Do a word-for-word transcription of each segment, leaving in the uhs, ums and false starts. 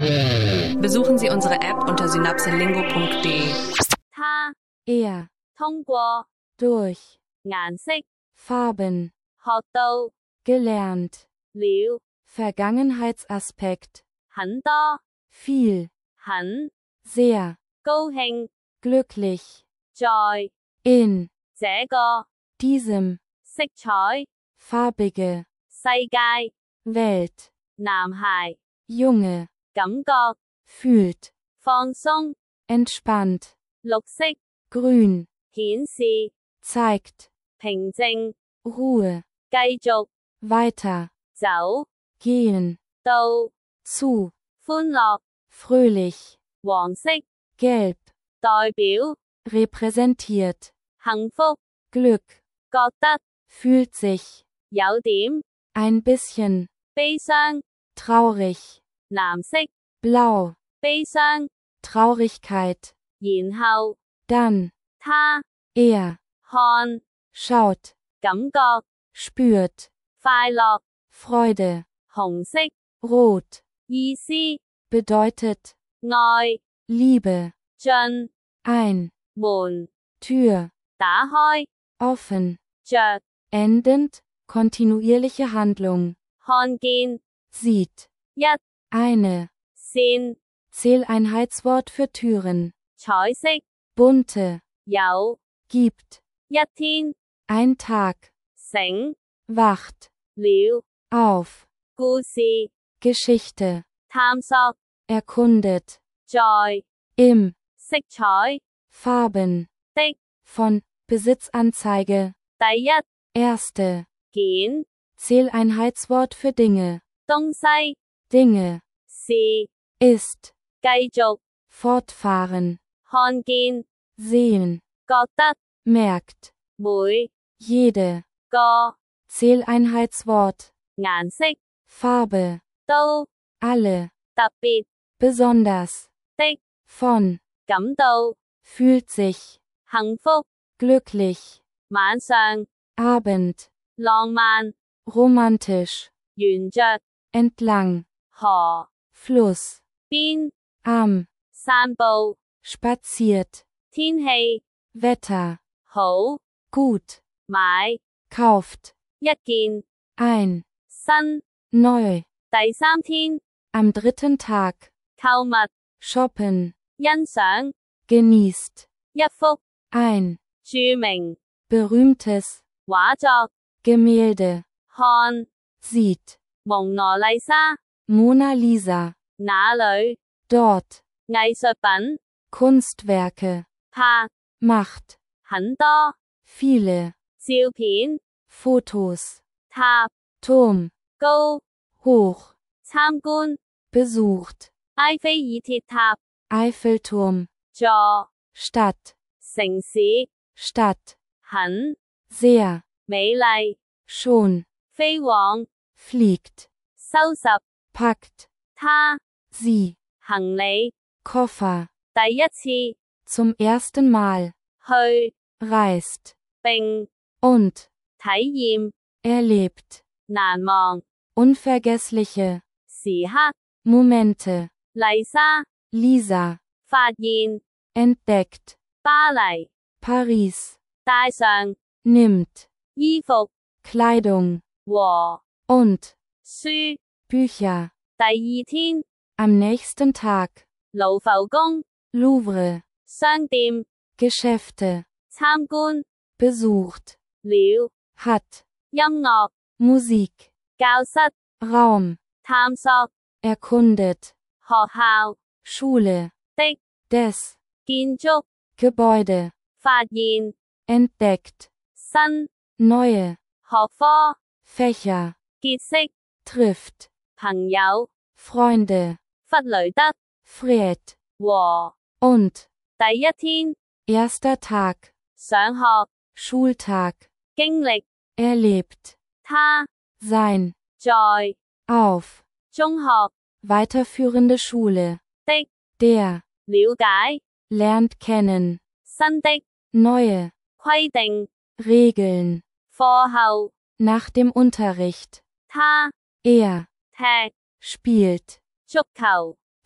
Besuchen Sie unsere App unter synapselingo punkt de. 他 er, 通過 durch, 顏色 Farben, 學到 gelernt, 了 Vergangenheitsaspekt, 很多 viel, 很 sehr, 高興 glücklich, 在 in, 這個 diesem, 色彩 farbige, 世界 Welt, 男孩 Junge, 感覺 fühlt, 放鬆 entspannt, 綠色 grün, 顯示 zeigt, 平靜 Ruhe, 繼續 weiter, 走 gehen, 到 zu, 歡樂 fröhlich, 黃色 gelb, 代表 repräsentiert, 幸福 Glück, 覺得 fühlt sich, 有點 ein bisschen, 悲傷 traurig, 藍色 blau, 悲傷 Traurigkeit, 然後 dann, 他 er, 看 schaut, 感覺 spürt, 快樂 Freude, 紅色 rot, 意思 bedeutet, 愛 Liebe, 進 ein, 門 Tür, 打開 offen, 着 endend, kontinuierliche Handlung, 看見 sieht, 一 eine, 線 Zähleinheitswort für Türen, 彩色 bunte, 有 gibt, 一天 ein Tag, 醒 wacht, 了 auf, 故事 Geschichte, 探索 erkundet, 在 im, 色彩 Farben, 的 von, Besitzanzeige, 第一 erste, 件 Zähleinheitswort für Dinge, 東西 Dinge, 是 ist, 繼續 fortfahren, 看見 sehen, 覺得 merkt, 每 jede, 個 Zähleinheitswort, 顏色 Farbe, 都 alle, 特別 besonders, 的 von, 感到 fühlt sich, 幸福 glücklich, 晚上 Abend, 浪漫 romantisch, 沿着 entlang, 河 Fluss, 邊 am, 散步 spaziert, 天氣 Wetter, 好 gut, 買 kauft, 一件 ein, 新 neu, 第三天 am dritten Tag, 購物 shoppen, 欣賞 genießt, 一幅 ein, 著名 berühmtes, 畫作 Gemälde, 看 sieht, 蒙娜麗莎 Mona Lisa, 那裏 dort, 藝術品 Kunstwerke, 拍 macht, 很多 viele, 照片 Fotos, 塔 Turm, 高 hoch, 參觀 besucht, 埃菲爾鐵塔 Eiffelturm, 座 Stadt, 城市 Stadt, 很 sehr, 美麗 schon, 飛往 fliegt, 收拾 packt, 他 sie, 行李 Koffer, 第一次 zum ersten Mal, 去 reist, 並 und, 體驗 erlebt, 難忘 unvergessliche, 時刻 Momente, 麗莎 Lisa, 發現 entdeckt, 巴黎 Paris, 帶上 nimmt, 衣服 Kleidung, 和 und, 書 Bücher, 第二天 am nächsten Tag, 盧浮宮 Louvre, 商店 Geschäfte, 參觀 besucht, 了 hat, 音樂 Musik, 教室 Raum, 探索 erkundet, 學校 Schule, 的 des, 建築 Gebäude, 發現 entdeckt, 新 neue, 學科 Fächer, 結識 trifft, 朋友 Freunde, 弗雷德 Fred, 和 und, 第一天 erster Tag, 上學 Schultag, 經歷 erlebt, 他 sein, 在 auf, 中學 weiterführende Schule, 的 der, 了解 lernt kennen, 新的 neue, 規定 Regeln, 課後 nach dem Unterricht, 他 er, 踢 spielt, 足球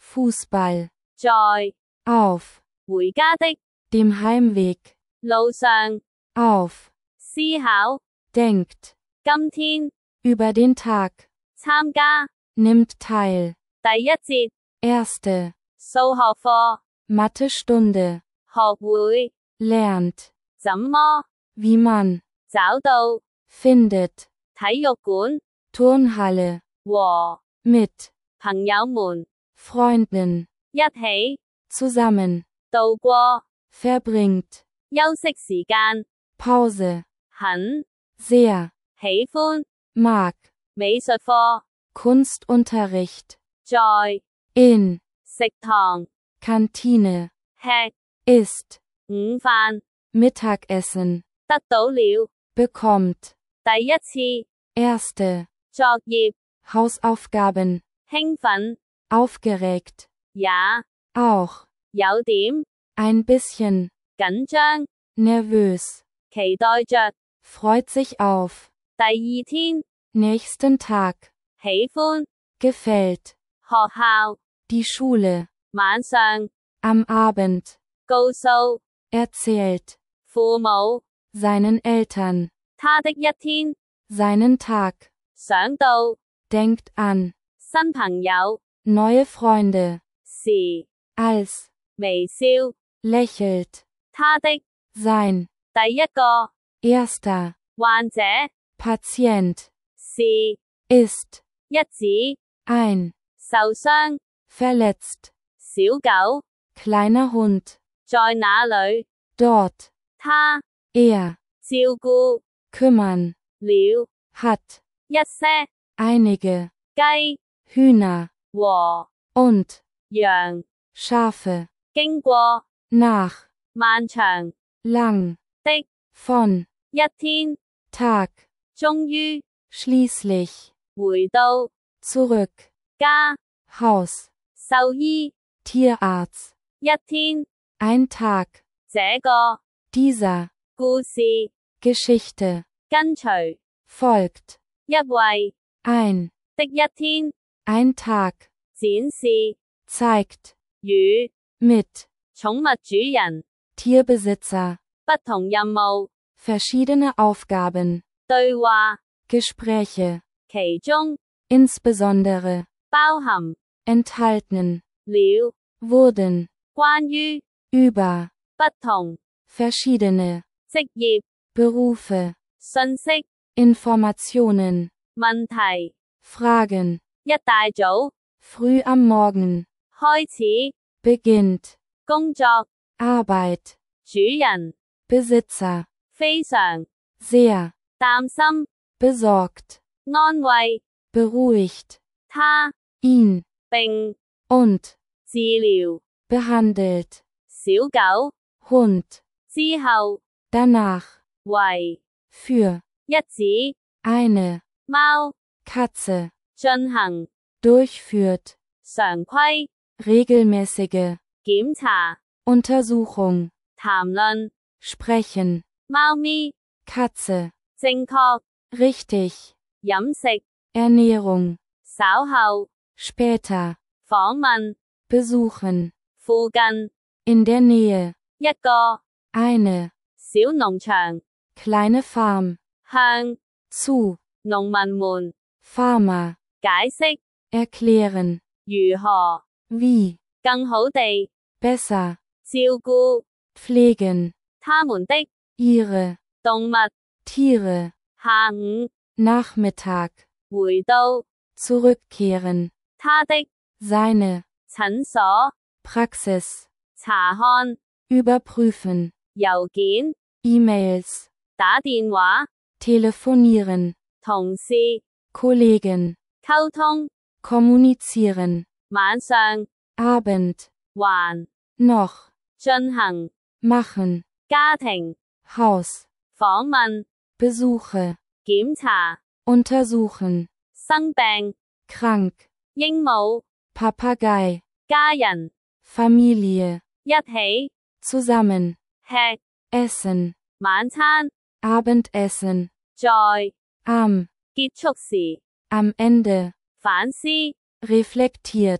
Fußball, 在 auf, 回家的 dem Heimweg, 路上 auf, 思考 denkt, 今天 über den Tag, 參加 nimmt teil, 第一節 erste, 數學課 Mathestunde, 學會 lernt, 怎麼 wie man, 找到 findet, 體育館 Turnhalle, 和 mit, 朋友們 Freunden, 一起 zusammen, 度過 verbringt, 休息時間 Pause, 很 sehr, 喜歡 mag, 美術課 Kunstunterricht, 在 in, 食堂 Kantine, 吃 isst, 午飯 Mittagessen, 得到了 bekommt, 第一次 erste, 作業 Hausaufgaben, 興奮 aufgeregt, 也 auch, 有點 ein bisschen, 緊張 nervös, 期待着 freut sich auf, 第二天 nächsten Tag, 喜歡 gefällt, 學校 die Schule, 晚上 am Abend, 告訴 erzählt, 父母 seinen Eltern, 他的一天 seinen Tag, 想到 denkt an, 新朋友 neue Freunde, 時 als, 微笑 lächelt, 他的 sein, 第一個 erster, 患者 Patient, 是 ist, 一指 ein, 受傷 verletzt, 小狗 kleiner Hund, 在哪裏 dort, 他 er, 照顧 kümmern, 了 hat, 一些 einige, 雞 Hühner, 和 und, 羊 Schafe, 經過 nach, 漫長 lang, 的 von, 一天 Tag, 終於 schließlich, 回到 zurück, 家 Haus, 獸醫 Tierarzt, 一天 ein Tag, 這個 dieser, 故事 Geschichte, 跟隨 folgt, 一位 ein, 的一天 ein Tag, 展示 zeigt, 與 mit, 寵物主人 Tierbesitzer, 不同任務 verschiedene Aufgaben, 對話 Gespräche, 其中 insbesondere, 包含 enthalten, 了 wurden, 關於 über, 不同 verschiedene, 職業 Berufe, 信息 Informationen, 問題 Fragen, 一大早 früh am Morgen, 開始 beginnt, 工作 Arbeit, 主人 Besitzer, 非常 sehr, 擔心 besorgt, 安慰 beruhigt, 他 ihn, 並 und, 治療 behandelt, 小狗 Hund, 之後 danach, 為 für, 一指 eine, 貓 Katze, 進行 durchführt, 常規 regelmäßige, 檢查 Untersuchung, 談論 sprechen, 貓咪 Katze, 正確 richtig, 飲食 Ernährung, 稍後 später, 訪問 besuchen, 附近 in der Nähe, 一個 eine, 小農場 kleine Farm, 向 zu, 農民們 Farmer, 解釋 erklären, 如何 wie, 更好地 besser, 照顧 pflegen, 他們的 ihre, 動物 Tiere, 下午 Nachmittag, 回到 zurückkehren, 他的 seine, 診所 Praxis, 查看 überprüfen, 郵件 E-Mails, 打電話 telefonieren, 同事 Kollegen, 溝通 kommunizieren, 晚上 Abend, 還 noch, 進行 machen, 家庭 Haus, 訪問 Besuche, 檢查 untersuchen, 生病 krank, 鸚鵡 Papagei, 家人 Familie, 一起 zusammen, 吃 essen, 晚餐 Abendessen, 在 am, 結束時 am Ende, 反思 reflektiert,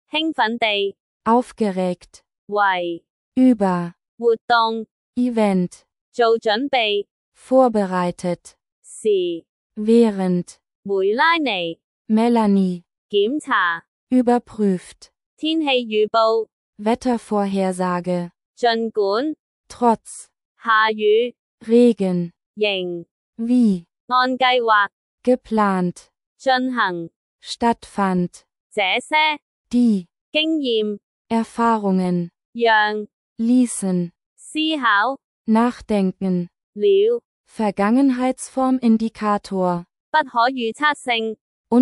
興奮地， aufgeregt, 為 über, 活動 Event, 做準備， vorbereitet, 時 während, 梅拉尼 Melanie, 檢查 überprüft, 天氣預報， Wettervorhersage, 儘管 trotz, 下雨， Regen, 仍 wie, 按計劃 geplant, 進行， stattfand, 這些 die, 經驗 Erfahrungen, 讓 ließen, 思考 nachdenken, 了 Vergangenheitsform-Indikator, 不可預測性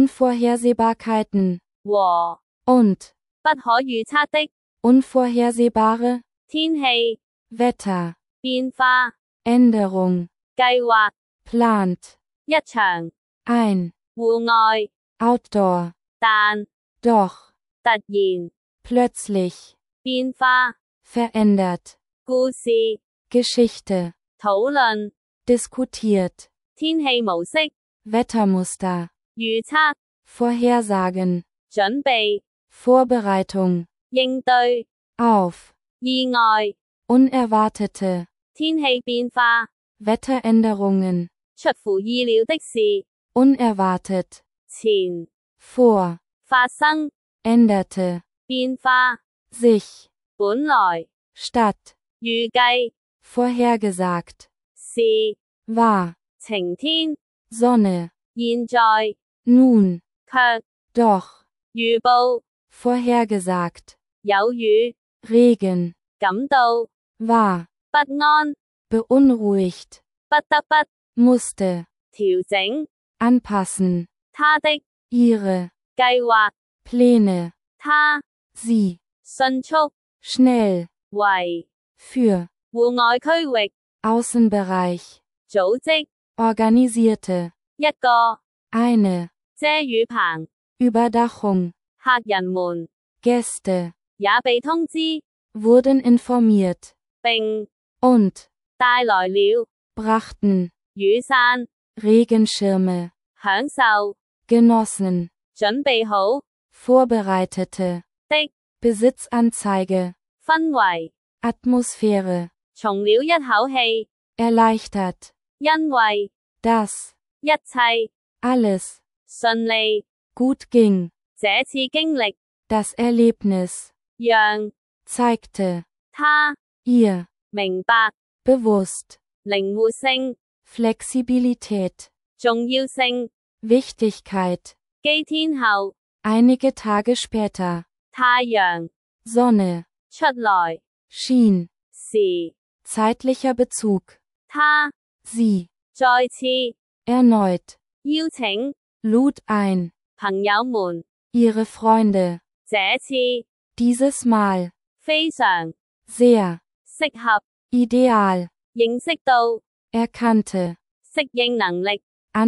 Unvorhersehbarkeiten, 和 und, 不可預測的 unvorhersehbare, 天氣 Wetter, 變化 Änderung, 計劃 plant, 一場 ein, 戶外， outdoor, 但 doch, 突然 plötzlich, 變化 verändert, 故事 Geschichte, 討論 diskutiert, 天氣模式 Wettermuster, 預測 Vorhersagen, 準備 Vorbereitung, 應對 auf, 意外 unerwartete, 天氣變化 Wetteränderungen, 出乎意料的事 unerwartet, 前 vor, 發生 änderte, 變化 sich, 本來 statt, 預計 vorhergesagt, 是 war, 晴天 Sonne, 現在 nun, 卻 doch, 預報 vorhergesagt, 有雨 Regen, 感到 war, 不安 beunruhigt, 不得不 musste, 調整 anpassen, 他的 ihre, 計劃 Pläne, 他 sie, 迅速 schnell, 為 für, 戶外區域 Außenbereich, 組織 organisierte, 一個 eine, 遮雨棚， Überdachung, 客人們 Gäste, 也被通知 wurden informiert, 並 und, 帶來了 brachten, 雨傘， Regenschirme, 享受 genossen, 準備好 vorbereitete, 的 Besitzanzeige, 氛圍， Atmosphäre, 鬆了一口氣， erleichtert, 因為 dass, 一切 alles, 順利， gut ging, 這次經歷 das Erlebnis, 讓 zeigte, 他 ihr, 明白 bewusst, 靈活性、 Flexibilität, 重要性、 Wichtigkeit, 幾天後 einige Tage später, 太陽 Sonne, 出來 schien, 時， zeitlicher Bezug, 他 sie, 再次 erneut, 邀請 lud ein, 朋友們， ihre Freunde, 這次 dieses Mal, 非常 sehr, 適合 ideal, 認識到 erkannte, 適應能力、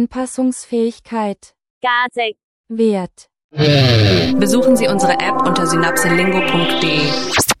Anpassungsfähigkeit, 價值。 Wert. Besuchen Sie unsere App unter synapselingo punkt de.